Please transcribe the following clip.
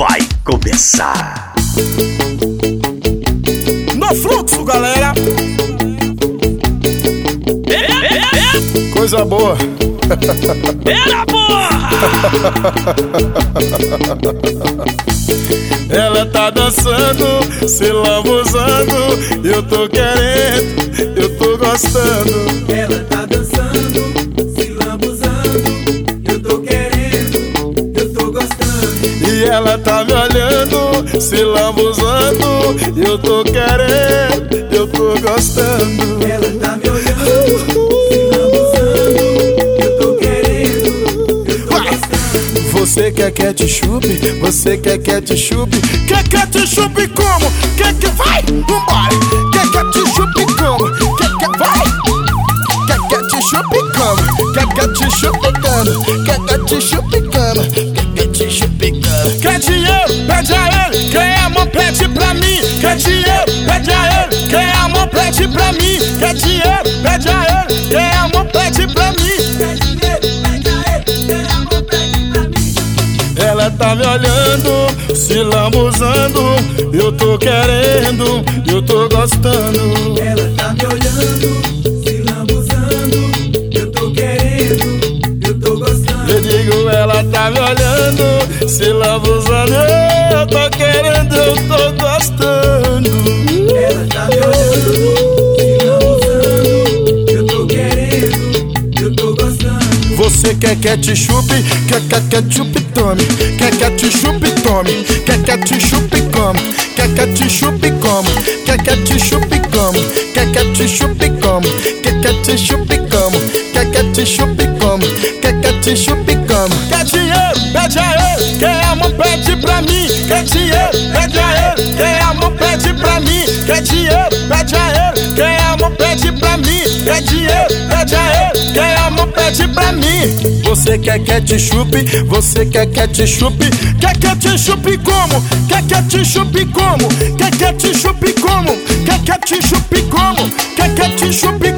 vai começar. No fluxo, galera. Coisa boa. Era porra! Ela tá dançando, se lambuzando. Eu tô querendo, eu tô gostando. Ela tá dançando, se lambuzando. Eu tô querendo, eu tô gostando. E ela tá me olhando, se lambuzando. Eu tô querendo, eu tô gostando. Ela tá me olhando, se lambuzando. Eu tô querendo, eu tô gostando. Você quer ketchup? Você quer ketchup? Quer ketchup como? Quer que vai? Vambora! Quer ketchup como? Quer vai? Quer ketchup como? Quer ketchup como? Quer ketchup como? Quer ketchup como? Quer dinheiro? Pede a ele, quem ama pede pra mim. Quer dinheiro? Pede a ele, quem ama pede pra mim. Quer dinheiro? Pede a ele, quem ama pede pra mim. Quer dinheiro? Pede a ele, quem ama pede pra mim. Ela tá me olhando, se lambuzando. Eu tô querendo, eu tô gostando. Ela tá me olhando, se lambuzando. Eu tô querendo, eu tô gostando. Eu digo, ela tá me olhando, se lambuzando. Eu tô querendo, eu tô gostando. Ela tá me olhando, se lambuzando. Eu tô querendo, eu tô gostando. Você quer ketchup? Quer ketchup, tome. Quer ketchup, tome. Quer ketchup, come. Quer ketchup, como? Quer ketchup, como? Quer ketchup, como? Quer ketchup, como? Quer ketchup, como? Quer ketchup, como? Quer dinheiro? Pede a ele, quem ama pede pra mim. Quer dinheiro? Pede a ele, quem ama pede pra mim. Quer dinheiro? Pede a ele, quem ama pede pra mim. Quer dinheiro? Pede a ele, quem ama pede pra mim. Você quer ketchup? Você quer ketchup? Quer ketchup como? Quer ketchup como? Quer ketchup como? Quer ketchup como? Quer ketchup